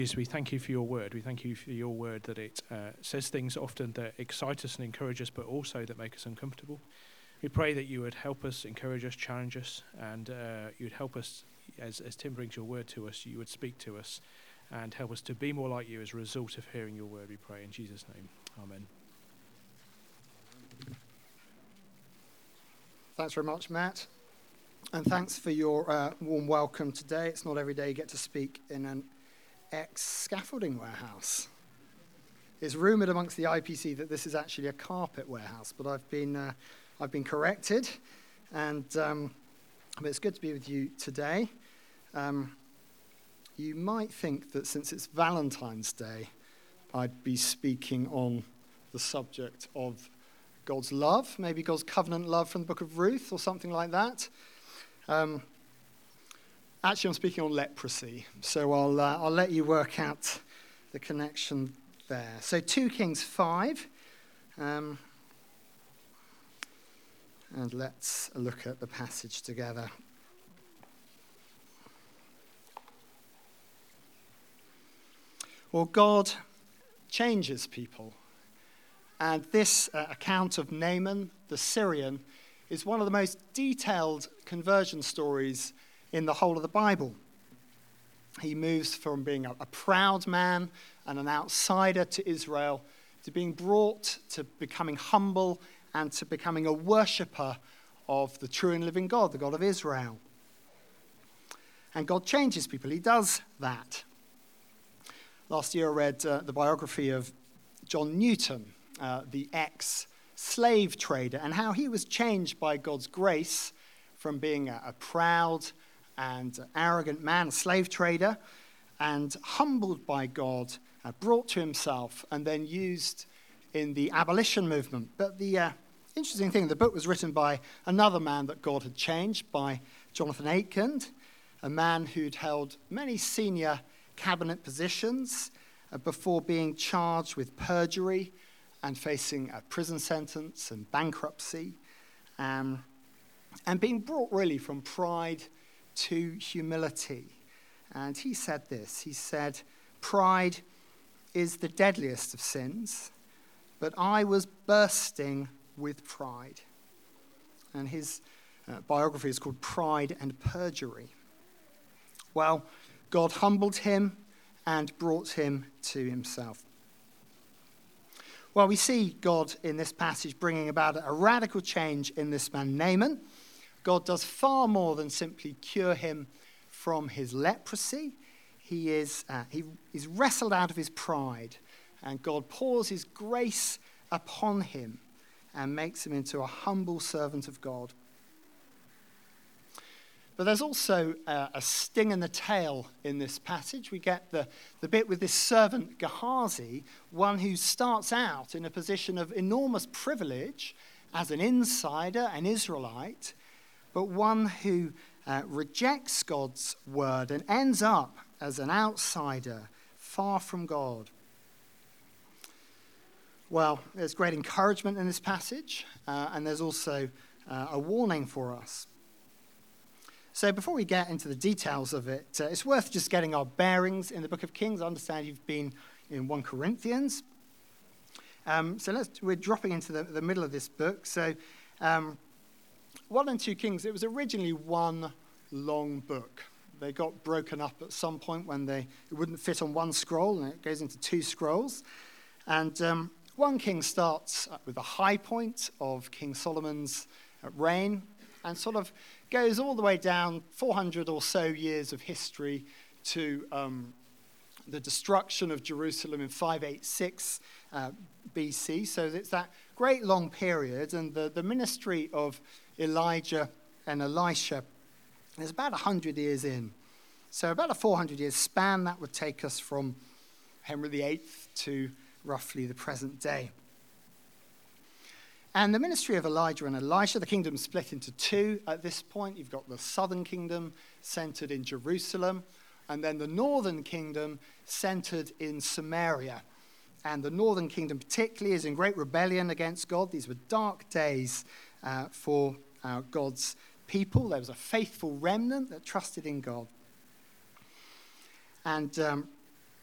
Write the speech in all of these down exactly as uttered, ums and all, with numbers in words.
Jesus, we thank you for your word. We thank you for your word that it uh, says things often that excite us and encourage us, but also that make us uncomfortable. We pray that you would help us, encourage us, challenge us, and uh, you would help us, as, as Tim brings your word to us, you would speak to us and help us to be more like you as a result of hearing your word, we pray. In Jesus' name, amen. Thanks very much, Matt. And thanks for your uh, warm welcome today. It's not every day you get to speak in an ex-scaffolding warehouse. It's rumoured amongst the I P C that this is actually a carpet warehouse, but I've been uh, I've been corrected, and um, but it's good to be with you today. Um, you might think that since it's Valentine's Day, I'd be speaking on the subject of God's love, maybe God's covenant love from the book of Ruth or something like that. Um, actually, I'm speaking on leprosy, so I'll uh, I'll let you work out the connection there. So two Kings five, um, and let's look at the passage together. Well, God changes people, and this uh, account of Naaman the Syrian is one of the most detailed conversion stories in the whole of the Bible. He moves from being a, a proud man and an outsider to Israel to being brought to becoming humble and to becoming a worshipper of the true and living God, the God of Israel. And God changes people. He does that. Last year I read uh, the biography of John Newton, uh, the ex-slave trader, and how he was changed by God's grace from being a, a proud and arrogant man, a slave trader, and humbled by God, uh, brought to himself, and then used in the abolition movement. But the uh, interesting thing, the book was written by another man that God had changed, by Jonathan Aitken, a man who'd held many senior cabinet positions uh, before being charged with perjury and facing a prison sentence and bankruptcy, um, and being brought really from pride to humility. And he said this, he said, "Pride is the deadliest of sins, but I was bursting with pride." And his uh, biography is called Pride and Perjury. Well, God humbled him and brought him to himself. Well, we see God in this passage bringing about a radical change in this man, Naaman. God does far more than simply cure him from his leprosy. He is uh, he is wrestled out of his pride, and God pours his grace upon him and makes him into a humble servant of God. But there's also uh, a sting in the tail in this passage. We get the, the bit with this servant Gehazi, one who starts out in a position of enormous privilege as an insider, an Israelite, but one who uh, rejects God's word and ends up as an outsider, far from God. Well, there's great encouragement in this passage, uh, and there's also uh, a warning for us. So before we get into the details of it, uh, it's worth just getting our bearings in the book of Kings. I understand you've been in First Corinthians. Um, so let's, we're dropping into the, the middle of this book. So um, One and Two Kings, it was originally one long book. They got broken up at some point when they it wouldn't fit on one scroll, and it goes into two scrolls. And um, One King starts with the high point of King Solomon's reign, and sort of goes all the way down four hundred or so years of history to um, the destruction of Jerusalem in five eighty-six uh, B C. So it's that great long period, and the, the ministry of Elijah and Elisha is about one hundred years in. So about a four hundred year span, that would take us from Henry the eighth to roughly the present day. And the ministry of Elijah and Elisha, the kingdom split into two at this point. You've got the southern kingdom centered in Jerusalem, and then the northern kingdom centered in Samaria. And the northern kingdom particularly is in great rebellion against God. These were dark days uh, for uh, God's people. There was a faithful remnant that trusted in God. And um,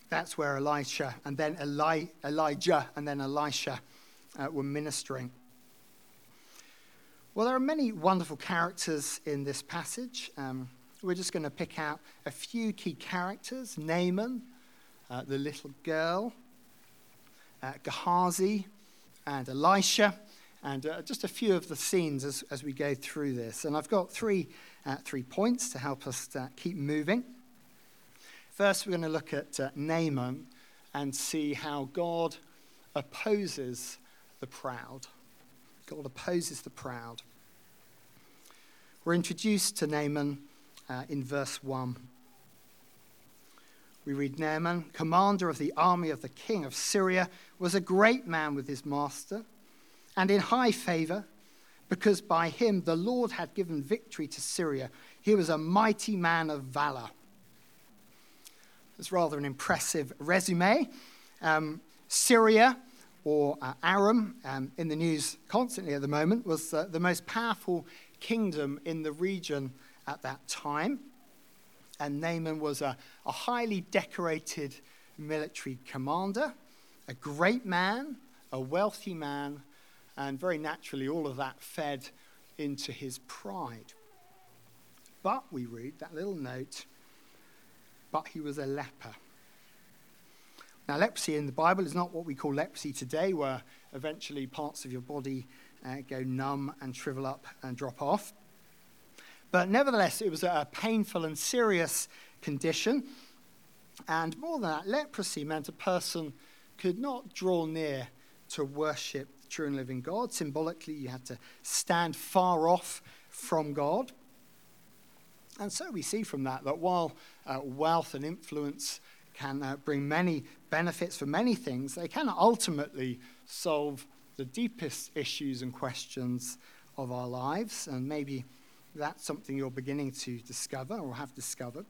That's where Elisha and then Eli, Elijah and then Elisha uh, were ministering. Well, there are many wonderful characters in this passage. Um, we're just going to pick out a few key characters. Naaman, uh, the little girl, uh, Gehazi, and Elisha, and uh, just a few of the scenes as, as we go through this. And I've got three, uh, three points to help us uh, keep moving. First, we're going to look at uh, Naaman and see how God opposes the proud. God opposes the proud. We're introduced to Naaman uh, in verse one. We read, Naaman, commander of the army of the king of Syria, was a great man with his master and in high favor, because by him the Lord had given victory to Syria. He was a mighty man of valor. It's rather an impressive resume. Um, Syria, or uh, Aram, um, in the news constantly at the moment, was uh, the most powerful kingdom in the region at that time. And Naaman was a, a highly decorated military commander, a great man, a wealthy man, and very naturally all of that fed into his pride. But we read that little note, but he was a leper. Now, leprosy in the Bible is not what we call leprosy today, where eventually parts of your body uh, go numb and shrivel up and drop off. But nevertheless, it was a painful and serious condition. And more than that, leprosy meant a person could not draw near to worship the true and living God. Symbolically, you had to stand far off from God. And so we see from that that while uh, wealth and influence can uh, bring many benefits for many things, they can ultimately solve the deepest issues and questions of our lives. And maybe that's something you're beginning to discover or have discovered.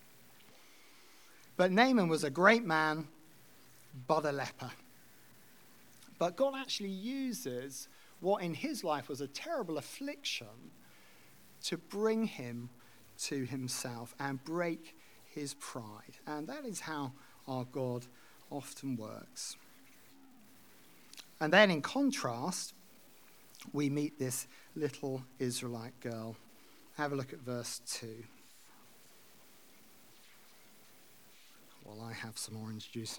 But Naaman was a great man, but a leper. But God actually uses what in his life was a terrible affliction to bring him to himself and break his pride. And that is how our God often works. And then in contrast, we meet this little Israelite girl. Have a look at verse two. While I have some orange juice.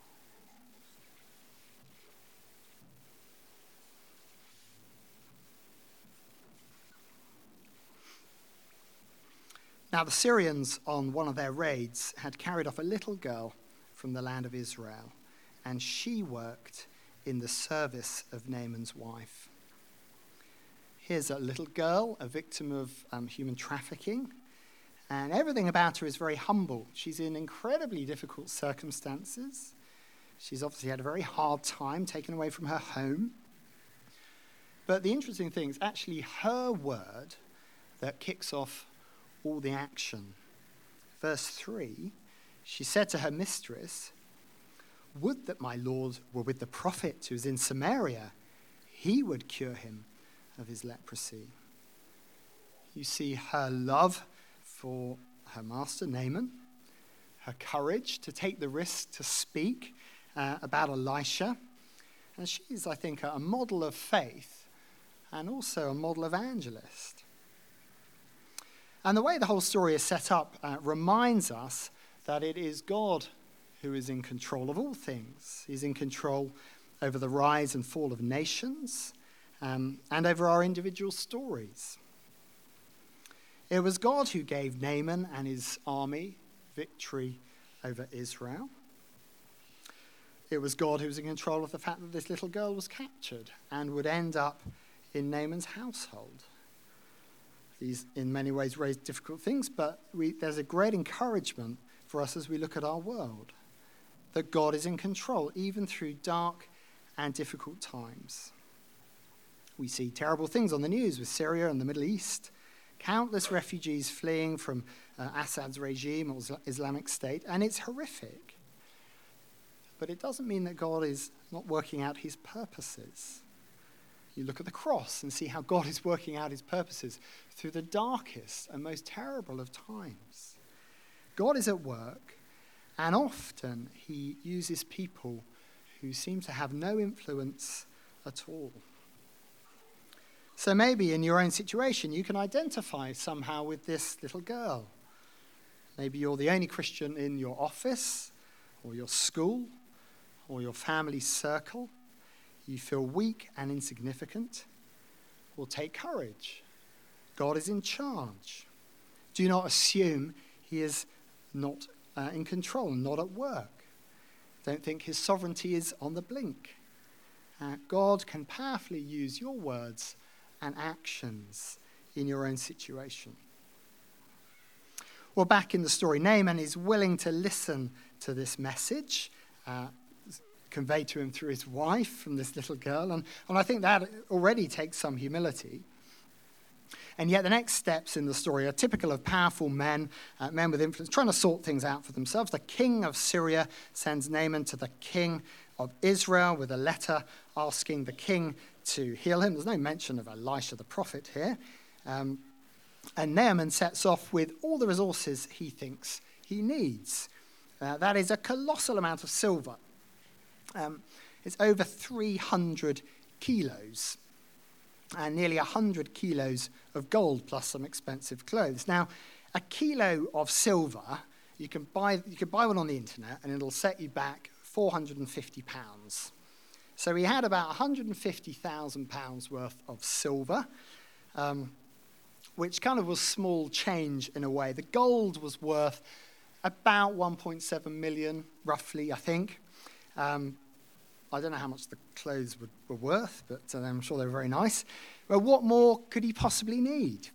Now, the Syrians, on one of their raids, had carried off a little girl from the land of Israel, and she worked in the service of Naaman's wife. Here's a little girl, a victim of um, human trafficking, and everything about her is very humble. She's in incredibly difficult circumstances. She's obviously had a very hard time, taken away from her home. But the interesting thing is actually her word that kicks off all the action. Verse three, she said to her mistress, "Would that my Lord were with the prophet who is in Samaria. He would cure him of his leprosy." You see her love for her master, Naaman, her courage to take the risk to speak uh, about Elisha. And she's, I think, a model of faith and also a model evangelist. And the way the whole story is set up uh, reminds us that it is God who is in control of all things. He's in control over the rise and fall of nations um, and over our individual stories. It was God who gave Naaman and his army victory over Israel. It was God who was in control of the fact that this little girl was captured and would end up in Naaman's household. These, in many ways, raise difficult things, but we, there's a great encouragement for us as we look at our world, that God is in control, even through dark and difficult times. We see terrible things on the news with Syria and the Middle East, countless refugees fleeing from uh, Assad's regime or Islamic State, and it's horrific. But it doesn't mean that God is not working out his purposes. You look at the cross and see how God is working out his purposes through the darkest and most terrible of times. God is at work, And often he uses people who seem to have no influence at all. So maybe in your own situation, you can identify somehow with this little girl. Maybe you're the only Christian in your office or your school or your family circle. You feel weak and insignificant. Well, take courage. God is in charge. Do not assume he is not uh, in control, not at work. Don't think his sovereignty is on the blink. Uh, God can powerfully use your words and actions in your own situation. Well, back in the story, Naaman is willing to listen to this message uh, conveyed to him through his wife from this little girl, and, and I think that already takes some humility. And yet the next steps in the story are typical of powerful men, uh, men with influence, trying to sort things out for themselves. The king of Syria sends Naaman to the king of Israel with a letter asking the king to heal him. There's no mention of Elisha the prophet here. Um, and Naaman sets off with all the resources he thinks he needs. Uh, that is a colossal amount of silver. Um, it's over three hundred kilos. And nearly one hundred kilos of gold plus some expensive clothes. Now, a kilo of silver, you can buy you can buy one on the internet, and it'll set you back four hundred fifty pounds. So he had about one hundred fifty thousand pounds worth of silver, um, which kind of was small change in a way. The gold was worth about one point seven million, roughly, I think. Um, I don't know how much the clothes were, were worth, but uh, I'm sure they were very nice. Well, what more could he possibly need?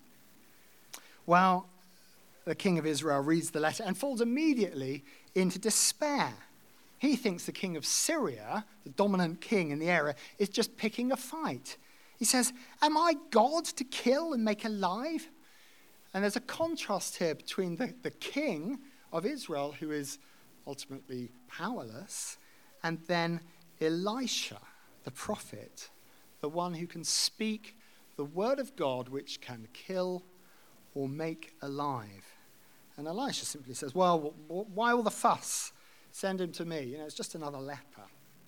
Well, the king of Israel reads the letter and falls immediately into despair. He thinks the king of Syria, the dominant king in the area, is just picking a fight. He says, am I God to kill and make alive? And there's a contrast here between the, the king of Israel, who is ultimately powerless, and then Elisha, the prophet, the one who can speak the word of God which can kill or make alive. And Elisha simply says, well, why all the fuss? Send him to me. You know, it's just another leper.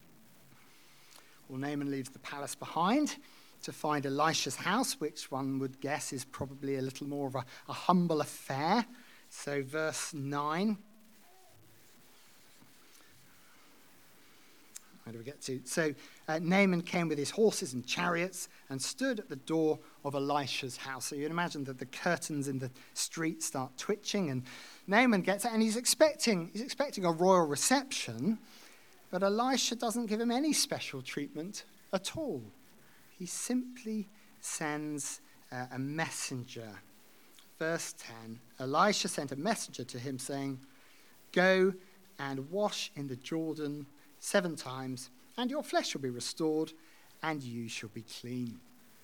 Well, Naaman leaves the palace behind to find Elisha's house, which one would guess is probably a little more of a, a humble affair. So verse nine. Where do we get to? So uh, Naaman came with his horses and chariots and stood at the door of Elisha's house. So you can imagine that the curtains in the street start twitching, and Naaman gets it, and he's expecting he's expecting a royal reception, but Elisha doesn't give him any special treatment at all. He simply sends uh, a messenger. Verse ten, Elisha sent a messenger to him saying, go and wash in the Jordan seven times, and your flesh will be restored, and you shall be clean.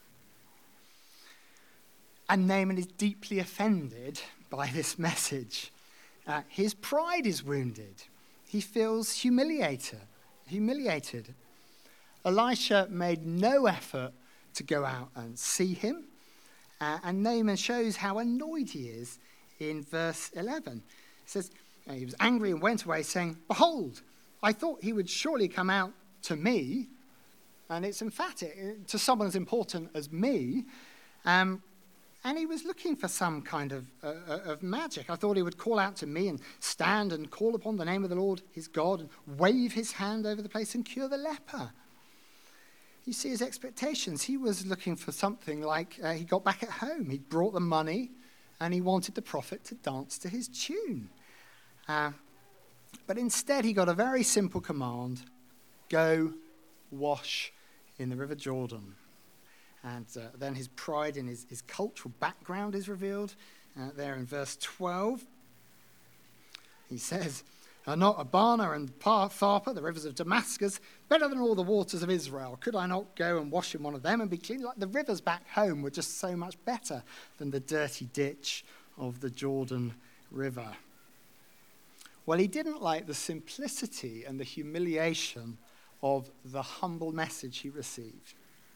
And Naaman is deeply offended by this message. Uh, his pride is wounded. He feels humiliated. Humiliated. Elisha made no effort to go out and see him, uh, and Naaman shows how annoyed he is in verse eleven. It says, uh, he was angry and went away, saying, behold, I thought he would surely come out to me, and it's emphatic, to someone as important as me, um, and he was looking for some kind of, uh, of magic. I thought he would call out to me and stand and call upon the name of the Lord, his God, and wave his hand over the place and cure the leper. You see his expectations. He was looking for something like uh, he got back at home. He brought the money, and he wanted the prophet to dance to his tune. Uh, But instead, he got a very simple command: go wash in the River Jordan. And uh, then his pride in his, his cultural background is revealed uh, there in verse twelve. He says, are not Abana and Pharpar, the rivers of Damascus, better than all the waters of Israel? Could I not go and wash in one of them and be clean? Like the rivers back home were just so much better than the dirty ditch of the Jordan River. Well, he didn't like the simplicity and the humiliation of the humble message he received.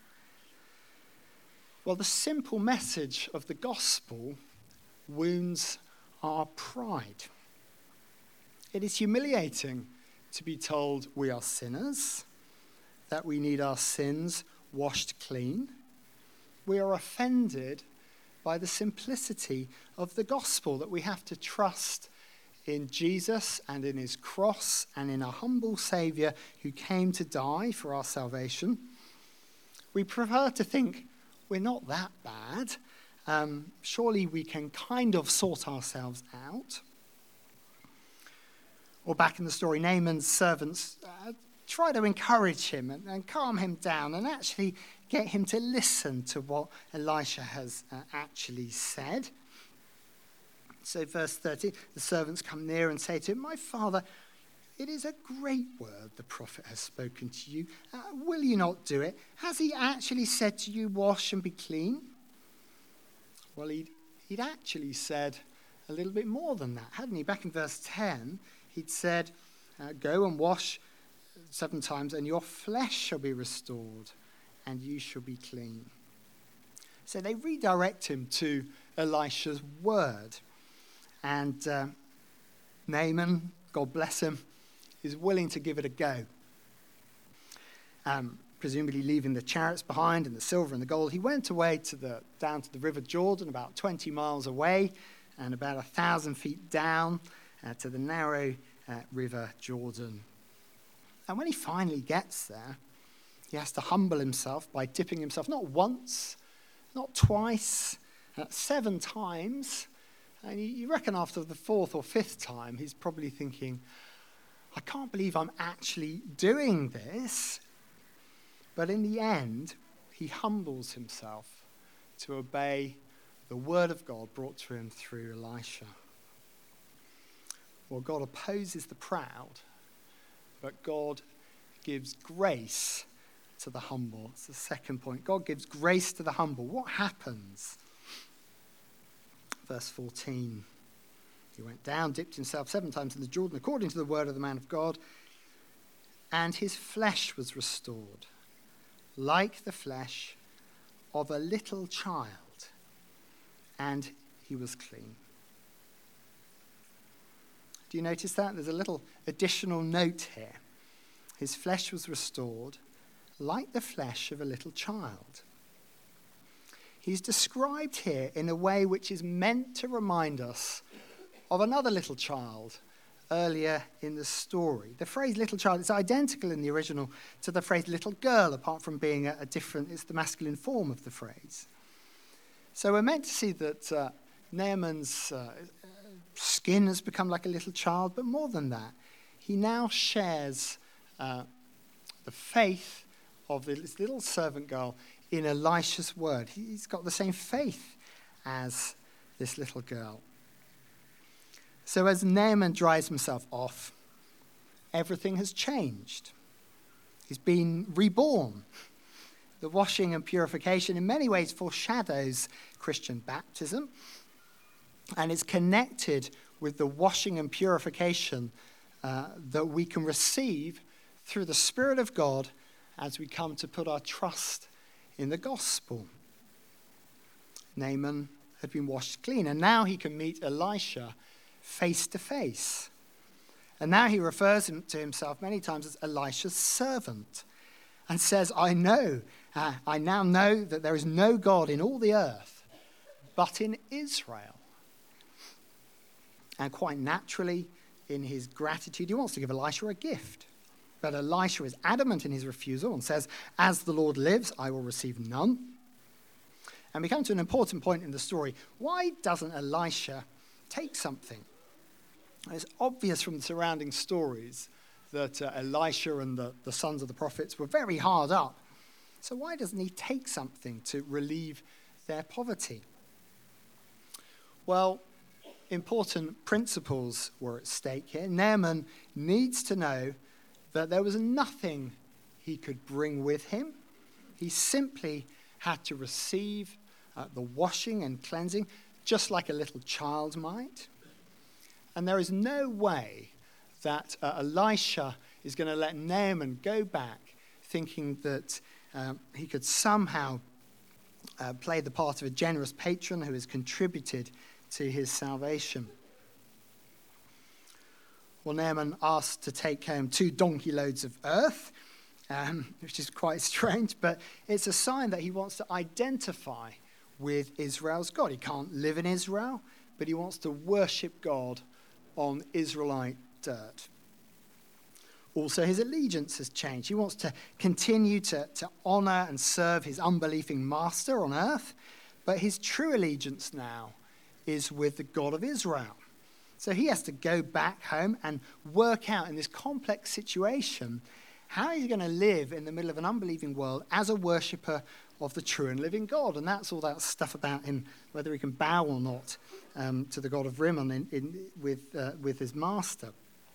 Well, the simple message of the gospel wounds our pride. It is humiliating to be told we are sinners, that we need our sins washed clean. We are offended by the simplicity of the gospel, that we have to trust in Jesus and in his cross and in a humble Saviour who came to die for our salvation. We prefer to think we're not that bad. Um, surely we can kind of sort ourselves out. Or back in the story, Naaman's servants uh, try to encourage him and, and calm him down and actually get him to listen to what Elisha has uh, actually said. So verse thirty, the servants come near and say to him, "My father, it is a great word the prophet has spoken to you. Uh, will you not do it? Has he actually said to you, wash and be clean?" Well, he'd, he'd actually said a little bit more than that, hadn't he? Back in verse ten, he'd said, uh, go and wash seven times, and your flesh shall be restored, and you shall be clean. So they redirect him to Elisha's word. And uh, Naaman, God bless him, is willing to give it a go. Um, presumably leaving the chariots behind and the silver and the gold, he went away to the down to the River Jordan, about twenty miles away, and about a thousand feet down uh, to the narrow uh, River Jordan. And when he finally gets there, he has to humble himself by dipping himself not once, not twice, uh, seven times. And you reckon after the fourth or fifth time, he's probably thinking, I can't believe I'm actually doing this. But in the end, he humbles himself to obey the word of God brought to him through Elisha. Well, God opposes the proud, but God gives grace to the humble. It's the second point. God gives grace to the humble. What happens? Verse fourteen. He went down, dipped himself seven times in the Jordan, according to the word of the man of God, and his flesh was restored, like the flesh of a little child, and he was clean. Do you notice that? There's a little additional note here. His flesh was restored, like the flesh of a little child. He's described here in a way which is meant to remind us of another little child earlier in the story. The phrase little child is identical in the original to the phrase little girl, apart from being a, a different, it's the masculine form of the phrase. So we're meant to see that uh, Naaman's uh, skin has become like a little child, but more than that, he now shares uh, the faith of this little servant girl in Elisha's word. He's got the same faith as this little girl. So as Naaman dries himself off, everything has changed. He's been reborn. The washing and purification in many ways foreshadows Christian baptism, and it's connected with the washing and purification uh, that we can receive through the Spirit of God as we come to put our trust in the gospel. Naaman had been washed clean, and now he can meet Elisha face to face. And now he refers to himself many times as Elisha's servant and says, I know, uh, I now know that there is no God in all the earth but in Israel. And quite naturally, in his gratitude, he wants to give Elisha a gift. But Elisha is adamant in his refusal and says, as the Lord lives, I will receive none. And we come to an important point in the story. Why doesn't Elisha take something? It's obvious from the surrounding stories that uh, Elisha and the, the sons of the prophets were very hard up. So why doesn't he take something to relieve their poverty? Well, important principles were at stake here. Naaman needs to know that there was nothing he could bring with him. He simply had to receive uh, the washing and cleansing, just like a little child might. And there is no way that uh, Elisha is going to let Naaman go back thinking that um, he could somehow uh, play the part of a generous patron who has contributed to his salvation. Well, Naaman asked to take home two donkey loads of earth, um, which is quite strange, but it's a sign that he wants to identify with Israel's God. He can't live in Israel, but he wants to worship God on Israelite dirt. Also, his allegiance has changed. He wants to continue to, to honor and serve his unbelieving master on earth, but his true allegiance now is with the God of Israel. So he has to go back home and work out in this complex situation how he's going to live in the middle of an unbelieving world as a worshipper of the true and living God. And that's all that stuff about him, whether he can bow or not um, to the God of Rimmon in, in, with, uh, with his master.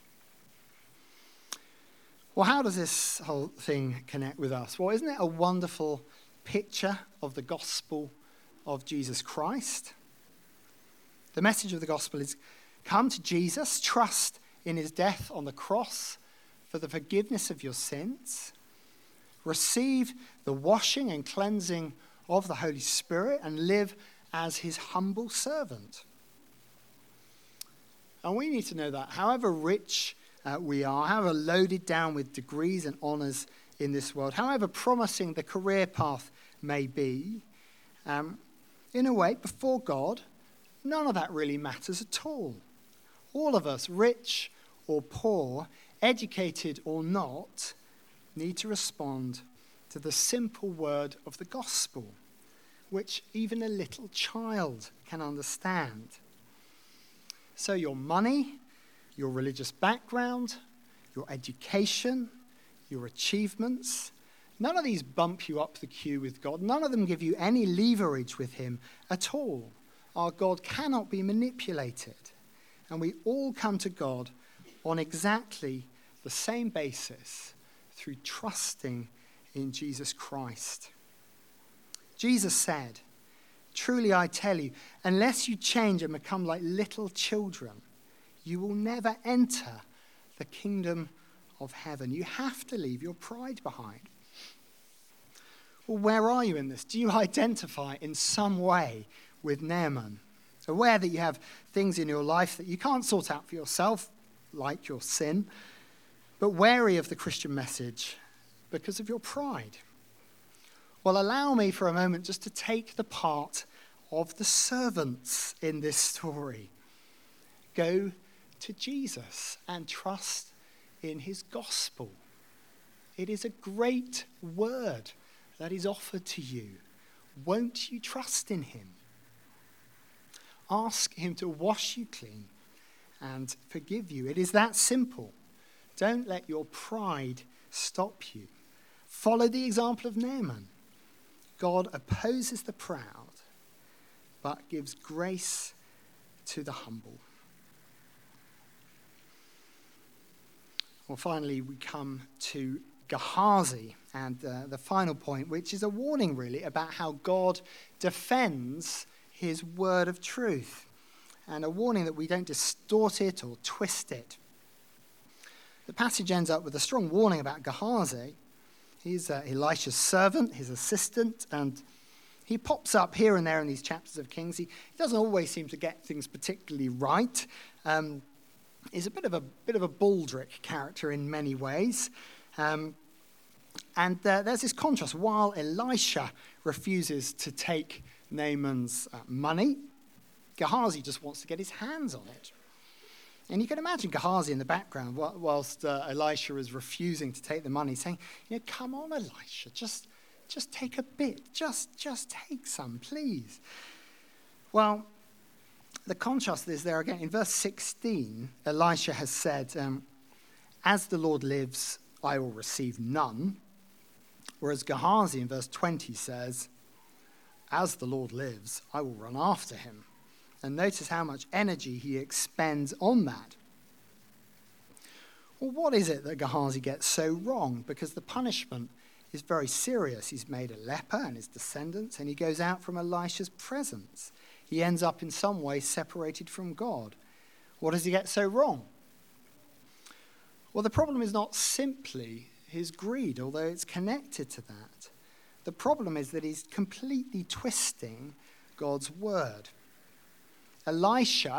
Well, how does this whole thing connect with us? Well, isn't it a wonderful picture of the gospel of Jesus Christ? The message of the gospel is come to Jesus, trust in his death on the cross for the forgiveness of your sins, receive the washing and cleansing of the Holy Spirit, and live as his humble servant. And we need to know that however rich uh, we are, however loaded down with degrees and honors in this world, however promising the career path may be, um, in a way, before God, none of that really matters at all. All of us, rich or poor, educated or not, need to respond to the simple word of the gospel, which even a little child can understand. So your money, your religious background, your education, your achievements, none of these bump you up the queue with God. None of them give you any leverage with him at all. Our God cannot be manipulated. And we all come to God on exactly the same basis, through trusting in Jesus Christ. Jesus said, "Truly I tell you, unless you change and become like little children, you will never enter the kingdom of heaven." You have to leave your pride behind. Well, where are you in this? Do you identify in some way with Naaman? Aware that you have things in your life that you can't sort out for yourself, like your sin, but wary of the Christian message because of your pride. Well, allow me for a moment just to take the part of the servants in this story. Go to Jesus and trust in his gospel. It is a great word that is offered to you. Won't you trust in him? Ask him to wash you clean and forgive you. It is that simple. Don't let your pride stop you. Follow the example of Naaman. God opposes the proud, but gives grace to the humble. Well, finally, we come to Gehazi, and uh, the final point, which is a warning, really, about how God defends his word of truth, and a warning that we don't distort it or twist it. The passage ends up with a strong warning about Gehazi. He's uh, Elisha's servant, his assistant, and he pops up here and there in these chapters of Kings. He, he doesn't always seem to get things particularly right. Um, he's a bit of a bit of a baldric character in many ways. Um, and uh, there's this contrast. While Elisha refuses to take Naaman's uh, money, Gehazi just wants to get his hands on it. And you can imagine Gehazi in the background whilst uh, Elisha is refusing to take the money, saying, you know, come on, Elisha, just, just take a bit. Just, just take some, please. Well, the contrast is there again. In verse sixteen, Elisha has said, um, as the Lord lives, I will receive none. Whereas Gehazi in verse twenty says, as the Lord lives, I will run after him. And notice how much energy he expends on that. Well, what is it that Gehazi gets so wrong? Because the punishment is very serious. He's made a leper and his descendants, and he goes out from Elisha's presence. He ends up in some way separated from God. What does he get so wrong? Well, the problem is not simply his greed, although it's connected to that. The problem is that he's completely twisting God's word. Elisha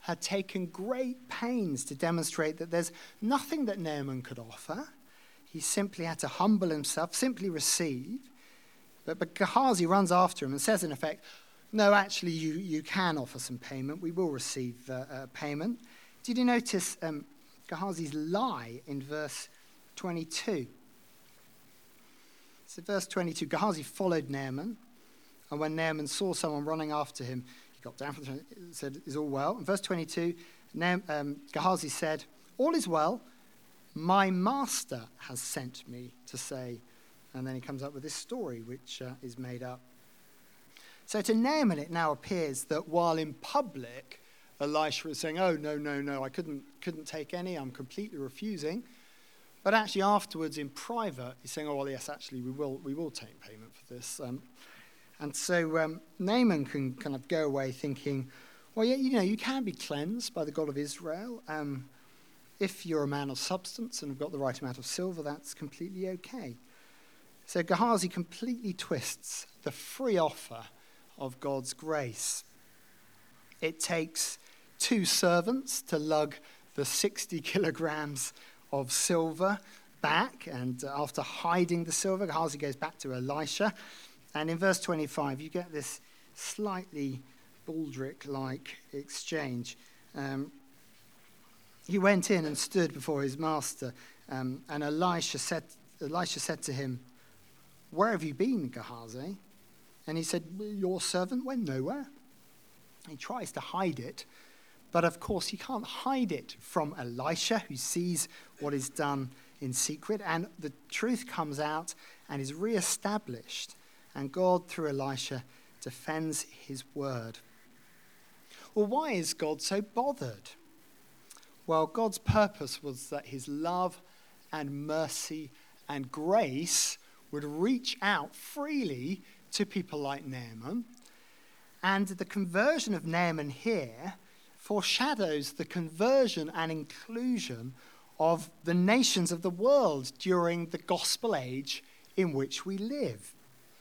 had taken great pains to demonstrate that there's nothing that Naaman could offer. He simply had to humble himself, simply receive. But, but Gehazi runs after him and says, in effect, no, actually, you, you can offer some payment. We will receive uh, uh, payment. Did you notice um, Gehazi's lie in verse twenty-two? So verse twenty-two, Gehazi followed Naaman, and when Naaman saw someone running after him, he got down from the throne and said, is all well? In verse twenty-two, Naam, um, Gehazi said, all is well, my master has sent me to say. And then he comes up with this story, which uh, is made up. So to Naaman, it now appears that while in public, Elisha is saying, oh, no, no, no, I couldn't, couldn't take any, I'm completely refusing. But actually afterwards in private, he's saying, oh, well, yes, actually, we will we will take payment for this. Um, and so um, Naaman can kind of go away thinking, well, yeah, you know, you can be cleansed by the God of Israel. Um, if you're a man of substance and have got the right amount of silver, that's completely okay. So Gehazi completely twists the free offer of God's grace. It takes two servants to lug the sixty kilograms of silver back, and after hiding the silver, Gehazi goes back to Elisha. And in verse twenty-five, you get this slightly Baldric-like exchange. Um, he went in and stood before his master, um, and Elisha said, Elisha said to him, where have you been, Gehazi? And he said, your servant went nowhere. He tries to hide it, but of course he can't hide it from Elisha, who sees what is done in secret, and the truth comes out and is reestablished, and God, through Elisha, defends his word. Well, why is God so bothered? Well, God's purpose was that his love and mercy and grace would reach out freely to people like Naaman. And the conversion of Naaman here foreshadows the conversion and inclusion of the nations of the world during the gospel age in which we live.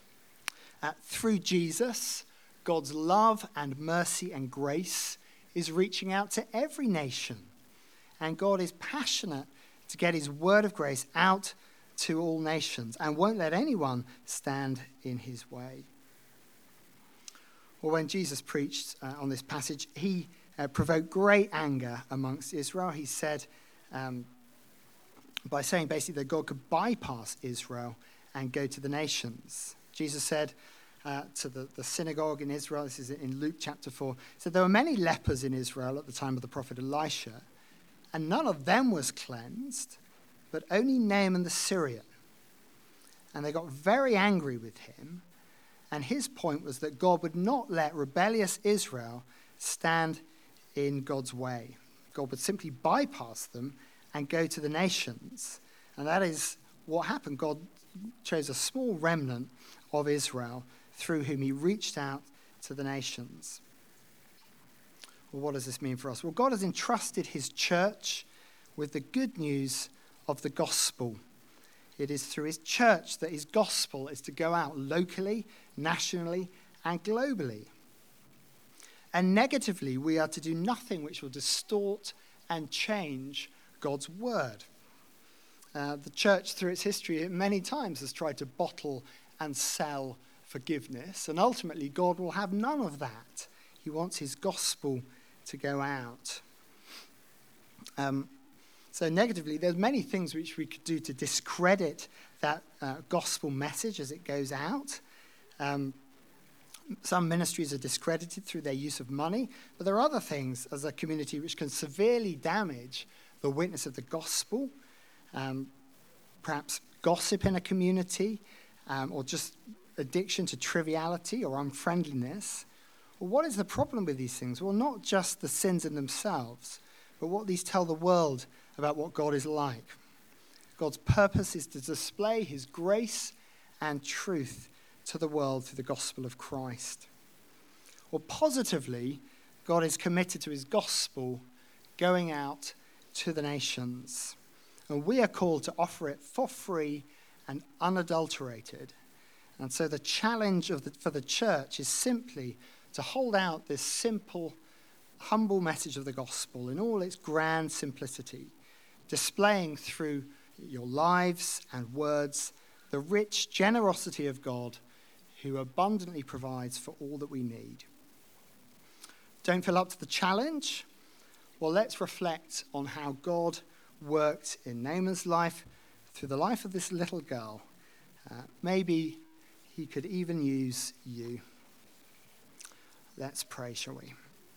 Uh, through Jesus, God's love and mercy and grace is reaching out to every nation. And God is passionate to get his word of grace out to all nations and won't let anyone stand in his way. Well, when Jesus preached uh, on this passage, he uh, provoked great anger amongst Israel. He said, um, by saying basically that God could bypass Israel and go to the nations. Jesus said uh, to the, the synagogue in Israel, this is in Luke chapter four, said there were many lepers in Israel at the time of the prophet Elisha, and none of them was cleansed, but only Naaman the Syrian. And they got very angry with him. And his point was that God would not let rebellious Israel stand in God's way. God would simply bypass them and go to the nations. And that is what happened. God chose a small remnant of Israel through whom he reached out to the nations. Well, what does this mean for us? Well, God has entrusted his church with the good news of the gospel. It is through his church that his gospel is to go out locally, nationally, and globally. And negatively, we are to do nothing which will distort and change God's word. Uh, the church, through its history, many times has tried to bottle and sell forgiveness, and ultimately God will have none of that. He wants his gospel to go out. Um, So negatively, there's many things which we could do to discredit that uh, gospel message as it goes out. Um, some ministries are discredited through their use of money, but there are other things as a community which can severely damage the witness of the gospel. Um, perhaps gossip in a community, um, or just addiction to triviality or unfriendliness. Well, what is the problem with these things? Well, not just the sins in themselves, but what these tell the world about what God is like. God's purpose is to display his grace and truth to the world through the gospel of Christ. Or positively, God is committed to his gospel going out to the nations. And we are called to offer it for free and unadulterated. And so the challenge of the, for the church is simply to hold out this simple, humble message of the gospel in all its grand simplicity, displaying through your lives and words the rich generosity of God, who abundantly provides for all that we need. Don't feel up to the challenge? Well, let's reflect on how God worked in Naaman's life through the life of this little girl. Uh, maybe he could even use you. Let's pray, shall we?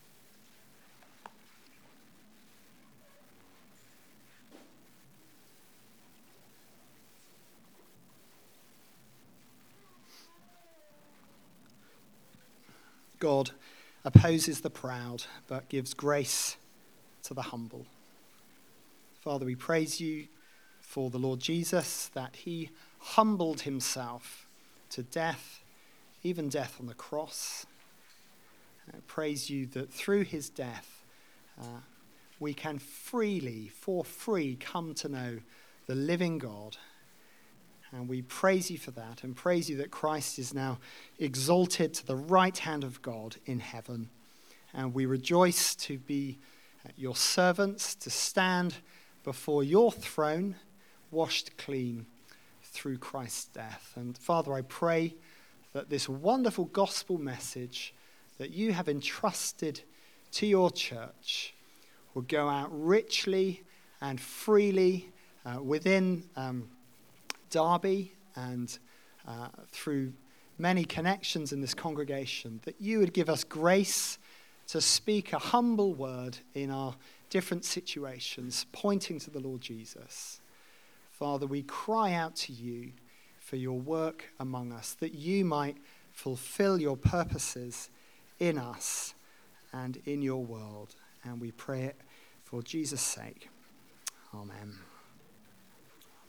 God opposes the proud, but gives grace to the humble. Father, we praise you for the Lord Jesus, that he humbled himself to death, even death on the cross. I praise you that through his death, uh, we can freely, for free, come to know the living God. And we praise you for that, and praise you that Christ is now exalted to the right hand of God in heaven. And we rejoice to be your servants, to stand before your throne, washed clean through Christ's death. And Father, I pray that this wonderful gospel message that you have entrusted to your church will go out richly and freely uh, within um, Derby and uh, through many connections in this congregation, that you would give us grace to speak a humble word in our different situations, pointing to the Lord Jesus. Father, we cry out to you for your work among us, that you might fulfill your purposes in us and in your world. And we pray it for Jesus' sake. Amen.